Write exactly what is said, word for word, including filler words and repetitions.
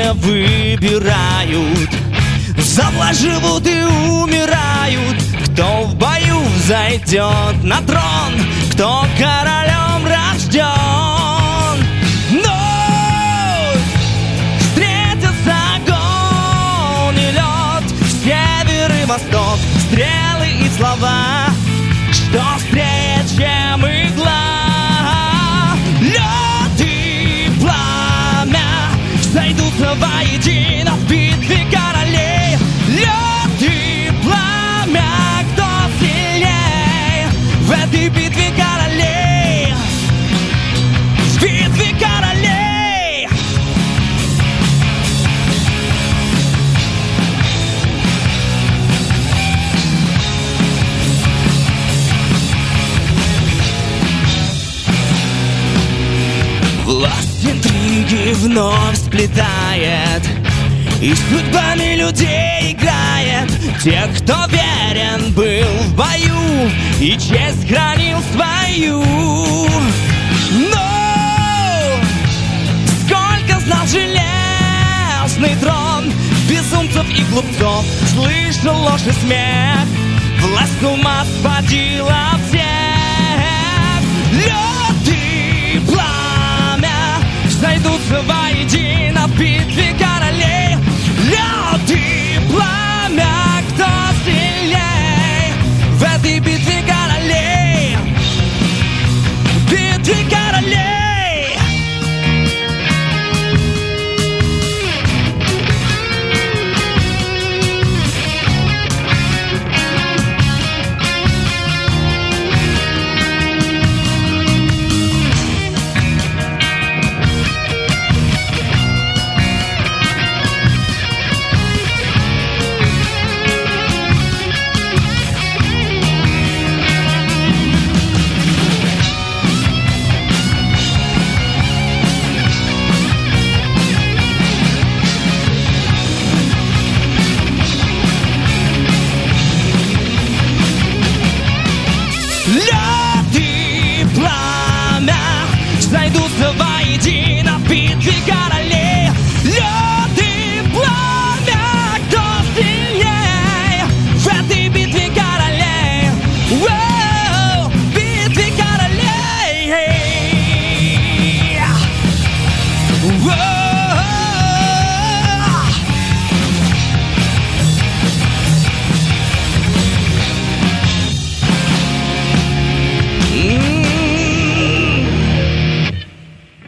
не выбирают. За власть живут и умирают. Кто в бою взойдет на трон, кто королем рожден. Но встретятся огонь и лед, север и восток, стрелы и слова, что острее, чем игла. Лед и пламя сойдутся воедино в битве королей. Лед и пламя, кто сильней в этой битве королей? В битве королей. Власть интриги вновь сплетает и судьбами людей играет. Тех, кто верен был в бою и честь хранил свою. Но сколько знал железный трон безумцев и глупцов, слышал ложь и смех, власть ума сводила всех. Лед и пламя сойдутся воедино в битве королей. Лед и пламя, кто сильней в этой битве королей? В битве королей. Лед и пламя сойдутся воедино в битве королей. Лед